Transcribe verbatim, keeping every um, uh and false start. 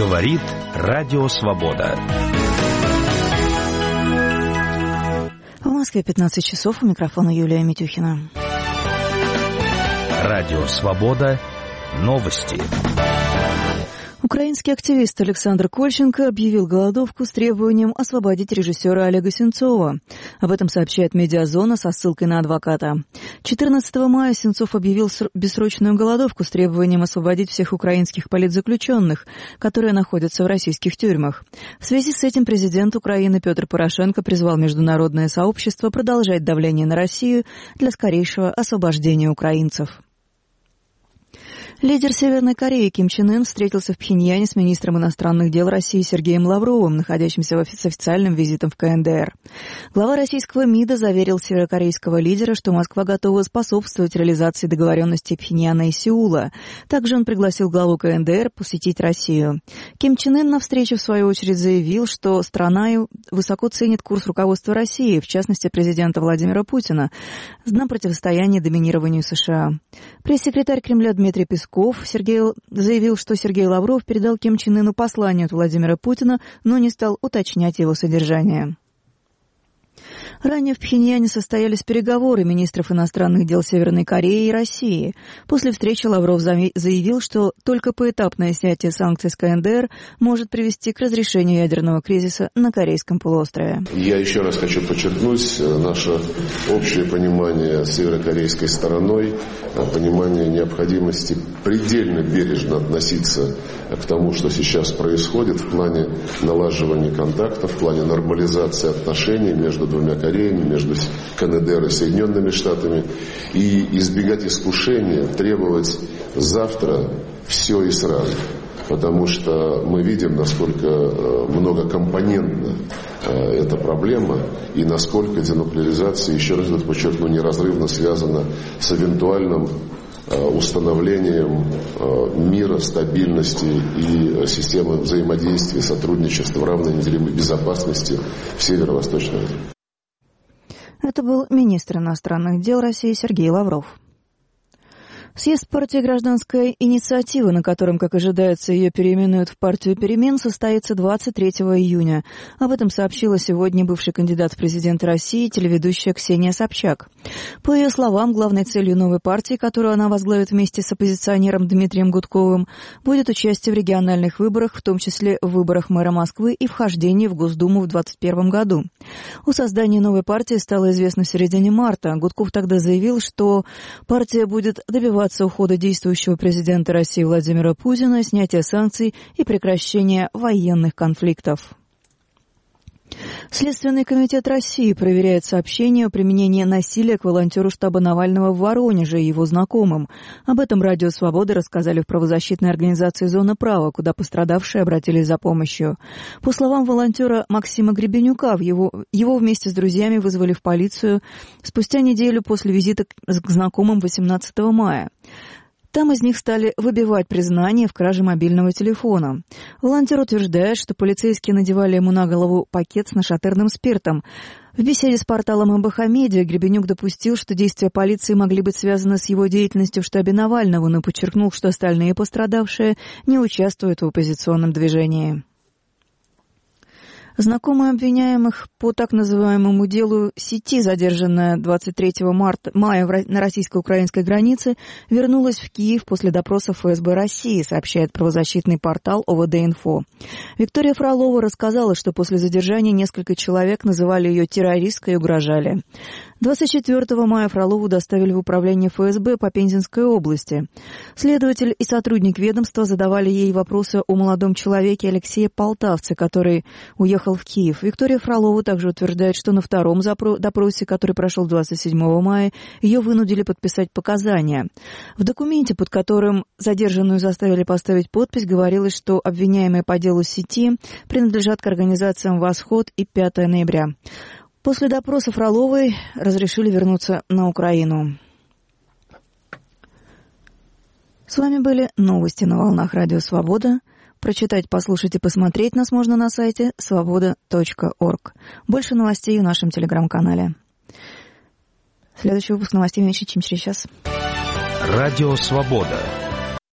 Говорит Радио Свобода. В Москве пятнадцать часов, у микрофона Юлия Митюхина. Радио Свобода. Новости. Украинский активист Александр Кольченко объявил голодовку с требованием освободить режиссера Олега Сенцова. Об этом сообщает «Медиазона» со ссылкой на адвоката. четырнадцатого мая Сенцов объявил бессрочную голодовку с требованием освободить всех украинских политзаключенных, которые находятся в российских тюрьмах. В связи с этим президент Украины Петр Порошенко призвал международное сообщество продолжать давление на Россию для скорейшего освобождения украинцев. Лидер Северной Кореи Ким Чен Ын встретился в Пхеньяне с министром иностранных дел России Сергеем Лавровым, находящимся с официальным визитом в ка эн дэ эр. Глава российского МИДа заверил северокорейского лидера, что Москва готова способствовать реализации договоренностей Пхеньяна и Сеула. Также он пригласил главу ка эн дэ эр посетить Россию. Ким Чен Ын на встрече, в свою очередь, заявил, что страна высоко ценит курс руководства России, в частности, президента Владимира Путина, на противостояние доминированию США. Пресс-секретарь Кремля Дмитрий Песков Сергей заявил, что Сергей Лавров передал Ким Чен Ыну послание от Владимира Путина, но не стал уточнять его содержание. Ранее в Пхеньяне состоялись переговоры министров иностранных дел Северной Кореи и России. После встречи Лавров заявил, что только поэтапное снятие санкций с ка эн дэ эр может привести к разрешению ядерного кризиса на Корейском полуострове. Я еще раз хочу подчеркнуть наше общее понимание с северокорейской стороной, понимание необходимости предельно бережно относиться к тому, что сейчас происходит в плане налаживания контактов, в плане нормализации отношений между двумя Кореями, между ка эн дэ эр и Соединенными Штатами, и избегать искушения требовать завтра все и сразу. Потому что мы видим, насколько многокомпонентна эта проблема и насколько денуклеаризация, еще раз это подчеркну, неразрывно связана с эвентуальным установлением мира, стабильности и системы взаимодействия, сотрудничества, равной неделимой безопасности в Северо-Восточной Азии. Это был министр иностранных дел России Сергей Лавров. Съезд партии «Гражданская инициатива», на котором, как ожидается, ее переименуют в партию «Перемен», состоится двадцать третьего июня. Об этом сообщила сегодня бывший кандидат в президенты России, телеведущая Ксения Собчак. По ее словам, главной целью новой партии, которую она возглавит вместе с оппозиционером Дмитрием Гудковым, будет участие в региональных выборах, в том числе в выборах мэра Москвы и вхождение в Госдуму в двадцать первом году. О создании новой партии стало известно в середине марта. Гудков тогда заявил, что партия будет добиваться ухода действующего президента России Владимира Путина, снятия санкций и прекращения военных конфликтов. Следственный комитет России проверяет сообщение о применении насилия к волонтеру штаба Навального в Воронеже и его знакомым. Об этом Радио Свобода рассказали в правозащитной организации «Зона права», куда пострадавшие обратились за помощью. По словам волонтера Максима Гребенюка, его, его вместе с друзьями вызвали в полицию спустя неделю после визита к знакомым восемнадцатого мая. Там из них стали выбивать признание в краже мобильного телефона. Волонтер утверждает, что полицейские надевали ему на голову пакет с нашатырным спиртом. В беседе с порталом эм бэ ха Медиа Гребенюк допустил, что действия полиции могли быть связаны с его деятельностью в штабе Навального, но подчеркнул, что остальные пострадавшие не участвуют в оппозиционном движении. Знакомая обвиняемых по так называемому делу сети, задержанная двадцать третьего мая на российско-украинской границе, вернулась в Киев после допроса эф эс бэ России, сообщает правозащитный портал о вэ дэ инфо. Виктория Фролова рассказала, что после задержания несколько человек называли ее террористкой и угрожали. двадцать четвёртого мая Фролову доставили в управление эф эс бэ по Пензенской области. Следователь и сотрудник ведомства задавали ей вопросы о молодом человеке Алексее Полтавце, который уехал в Киев. Виктория Фролова также утверждает, что на втором допросе, который прошел двадцать седьмого мая, ее вынудили подписать показания. В документе, под которым задержанную заставили поставить подпись, говорилось, что обвиняемые по делу сети принадлежат к организациям «Восход» и «пятое ноября». После допроса Фроловой разрешили вернуться на Украину. С вами были новости на волнах Радио Свобода. Прочитать, послушать и посмотреть нас можно на сайте свобода точка орг. Больше новостей в нашем телеграм-канале. Следующий выпуск новостей меньше, чем через час. Радио Свобода.